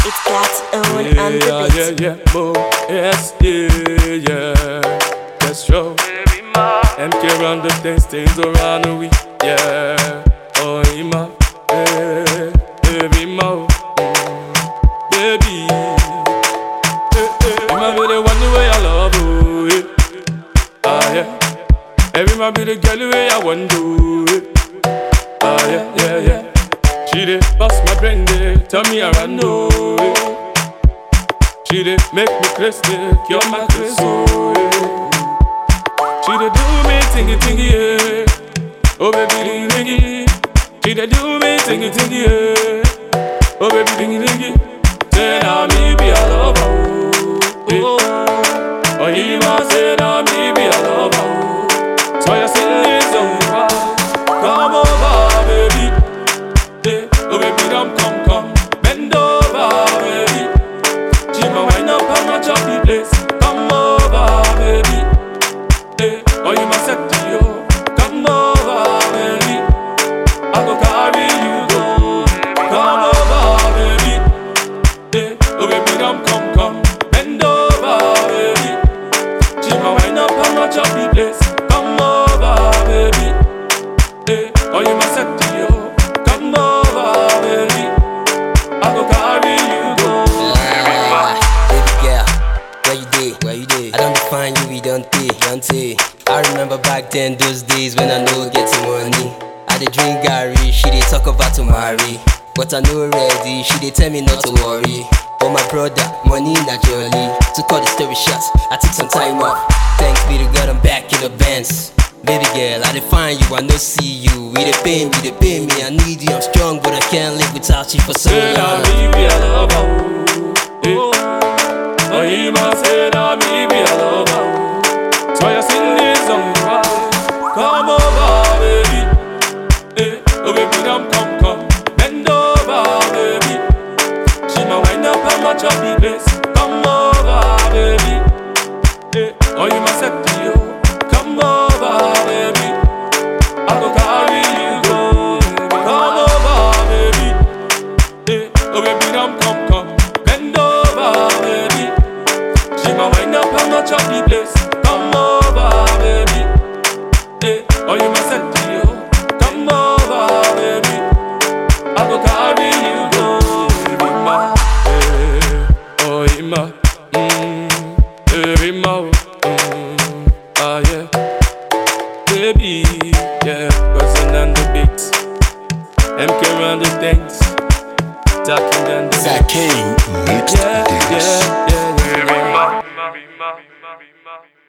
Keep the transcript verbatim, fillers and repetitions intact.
It's God's own Yeah, and the yeah, beat. yeah, yeah, boom. Yes, yeah, yeah. That's true. M K run the things, things around the week. Yeah. Oh, Ima. Hey, baby, mo. Mm, baby. Hey, hey. You might be the one the way I love you. Yeah. Ah, yeah. Every might be the girl the way I want to. Yeah. Ah, yeah, yeah, yeah. She did bust my brain, dey tell me I run no. She did make me crazy, cure my crazy. She did do me tingy tingy, yeah. Oh baby dingy dingy. She did do me tingy tingy, yeah. Oh baby dingy dingy. Say now me be a lover, oh. Oh he must say now me be a lover, oh. So you sing this song, come over baby. Oh baby, don't come, come, bend over, baby. She ma wind up on my choppy place. Come over, baby. Hey, oh you ma set to you. Come over, baby. I go carry you go. Come over, baby. Hey, oh baby, don't come, come, bend over, baby. She ma wind up on my choppy place. Come over, baby. Hey, oh you ma set to you. Come over, baby. I go carry you go. Ah, baby girl, where you dey? Where you dey? I don't define you, we don't take, don't take. I remember back then, those days when I know getting money. I dey drink Gary, she dey talk about to marry. But I know ready, she dey tell me not to worry. But my brother, money not jolly. To cut the story short, I took some time off. Thanks be to God, I'm back in the Benz. Baby girl, I define you, I no see you. We dey pain, we dey pay me, I need you, I'm strong, but I can't live without you for so Say now long. me be a lover, oh. Oh, he must say now me be a lover, oh. So you sing this song, come over, baby. Hey, oh baby, come, come, come, bend over, baby. She ma wind up on my choppy place. Come over, baby. Hey, oh you must set to you. Come over, baby. I go carry you go. Come over, baby. Hey, oh baby, come, come, come, bend over, baby. She ma wind up on my choppy place. Come over, baby. Hey, oh you must set to you. Come over, baby. I go carry you go. Baby, ma. Hey, oh, Ima. Mm, baby, ma. Mm, ah, yeah. Baby, yeah, cousin on the beats, M K run the things, talking on the Zach King mixed yeah, this. yeah, yeah, yeah, yeah.